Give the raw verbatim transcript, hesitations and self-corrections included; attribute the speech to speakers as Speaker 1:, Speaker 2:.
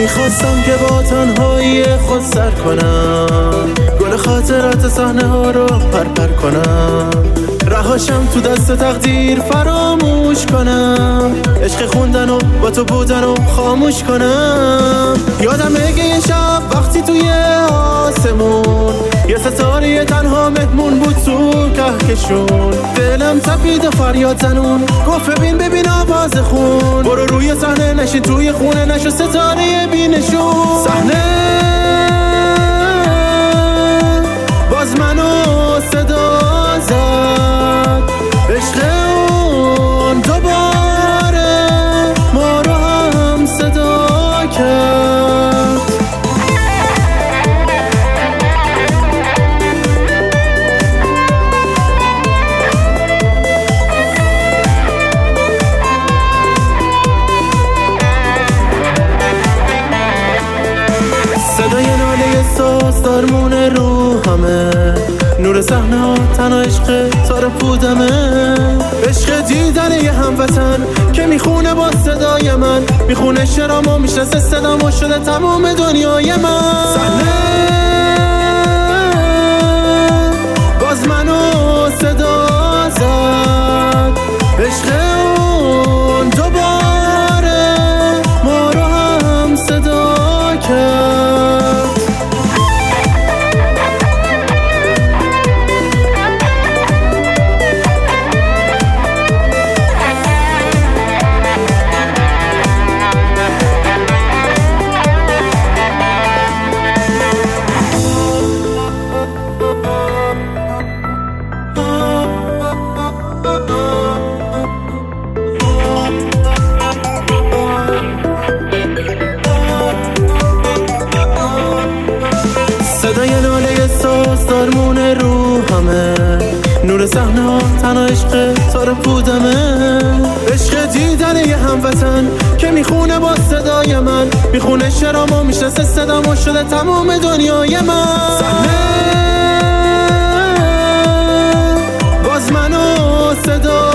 Speaker 1: میخواستم که با تنهایی خود سر کنم، گل خاطرات صحنه ها رو پرپر کنم، رهاشم تو دست تقدیر فراموش کنم، عشق خوندن و با تو بودن و خاموش کنم. یادم میگه یه شب وقتی توی آسمون یه ستاره تنها مهمون بود تو کهکشون، دلم تپید و فریاد زنون گفت ببین ببین آواز خون، برو روی صحنه نشین توی خونه نشو ستاره بینشون. صحنه باز منو صدا زد، عشق اون دوباره ما رو هم صدا کرد. صدای ناله ساز درمون روحمه، نور صحنه ها تنها عشق تار پودمه، عشق دیدن یه هموطن که میخونه با صدای من، میخونه شرامو میشناسه صدامو شده تمام دنیای من. صحنه باز منو صدا زد، عشق اون دوباره ما رو هم صدا کرد. صدای ناله ساز درمون روحمه، نور صحنه ها تنها عشق تار پودمه، عشق دیدن یه هموطن که میخونه با صدای من، میخونه شرامو میشناسه صدامو شده تمام دنیای من. صحنه باز منو صدا